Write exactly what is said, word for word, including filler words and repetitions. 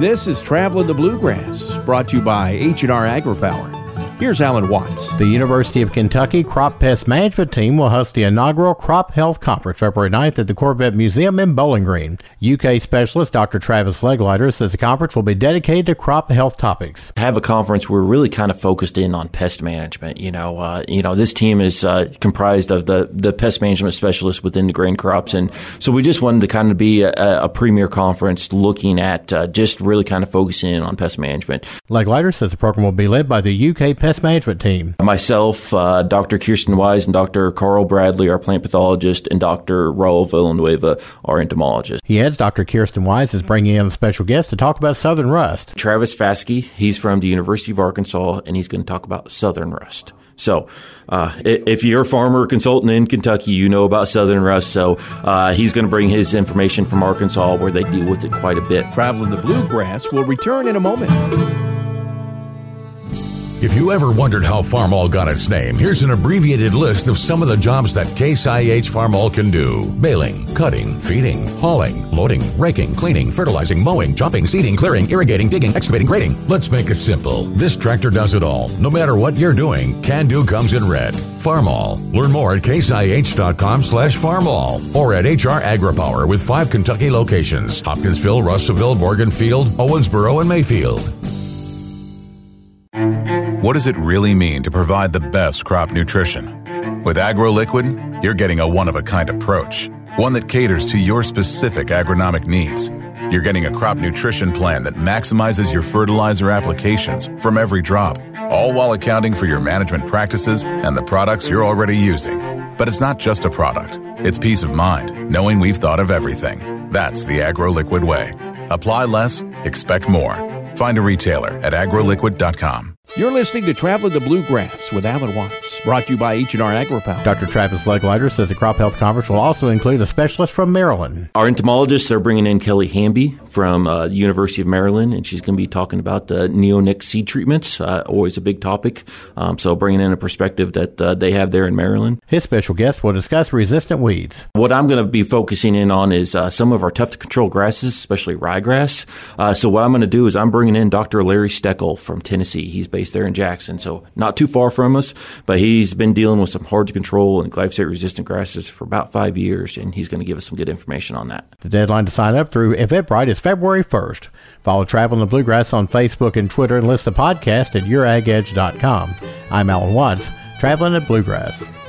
This is Traveling the Bluegrass, brought to you by H and R AgriPower. Here's Alan Watts. The University of Kentucky Crop Pest Management Team will host the inaugural Crop Health Conference February ninth at the Corvette Museum in Bowling Green. U K specialist Doctor Travis Legleiter says the conference will be dedicated to crop health topics. Have a conference where we're really kind of focused in on pest management. You know, uh, you know, this team is uh, comprised of the, the pest management specialists within the grain crops. And so we just wanted to kind of be a, a premier conference looking at uh, just really kind of focusing in on pest management. Legleiter says the program will be led by the U K Pest Management Team. Myself, uh, Doctor Kirsten Wise, and Doctor Carl Bradley, our plant pathologist, and Doctor Raul Villanueva, our entomologist. He adds Doctor Kirsten Wise is bringing in a special guest to talk about southern rust. Travis Faskey, he's from the University of Arkansas, and he's going to talk about southern rust. So uh, if you're a farmer or consultant in Kentucky, you know about southern rust. So uh, he's going to bring his information from Arkansas where they deal with it quite a bit. Traveling the Bluegrass will return in a moment. If you ever wondered how Farmall got its name, here's an abbreviated list of some of the jobs that Case I H Farmall can do. Baling, cutting, feeding, hauling, loading, raking, cleaning, fertilizing, mowing, chopping, seeding, clearing, irrigating, digging, excavating, grading. Let's make it simple. This tractor does it all. No matter what you're doing, Can Do comes in red. Farmall. Learn more at caseih.com slash farmall or at H R AgriPower with five Kentucky locations: Hopkinsville, Russellville, Morganfield, Owensboro, and Mayfield. What does it really mean to provide the best crop nutrition? With AgroLiquid, you're getting a one-of-a-kind approach, one that caters to your specific agronomic needs. You're getting a crop nutrition plan that maximizes your fertilizer applications from every drop, all while accounting for your management practices and the products you're already using. But it's not just a product. It's peace of mind, knowing we've thought of everything. That's the AgroLiquid way. Apply less, expect more. Find a retailer at agroliquid dot com. You're listening to Traveling the Bluegrass with Alan Watts, brought to you by H and R AgriPower. Doctor Travis Legleiter says the Crop Health Conference will also include a specialist from Maryland. Our entomologists are bringing in Kelly Hamby from uh, the University of Maryland, and she's going to be talking about the neonic seed treatments, uh, always a big topic. Um, so bringing in a perspective that uh, they have there in Maryland. His special guest will discuss resistant weeds. What I'm going to be focusing in on is uh, some of our tough-to-control grasses, especially ryegrass. Uh, so what I'm going to do is I'm bringing in Doctor Larry Steckel from Tennessee. He's based there in Jackson, so not too far from us, but he's been dealing with some hard to control and glyphosate-resistant grasses for about five years, and he's going to give us some good information on that. The deadline to sign up through Eventbrite is February first. Follow Traveling the Bluegrass on Facebook and Twitter and list the podcast at your ag edge dot com. I'm Alan Watts, Traveling the Bluegrass.